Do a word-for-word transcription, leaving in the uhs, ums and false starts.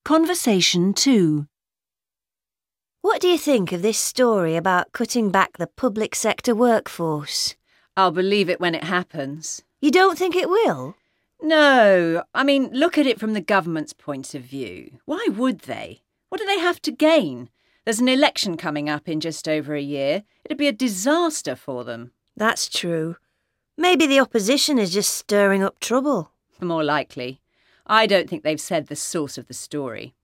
Conversation two. What do you think of this story about cutting back the public sector workforce? I'll believe it when it happens. You don't think it will? No, I mean, look at it from the government's point of view. Why would they? What do they have to gain? There's an election coming up in just over a year. It'd be a disaster for them. That's true. Maybe the opposition is just stirring up trouble. More likely. I don't think they've said the source of the story.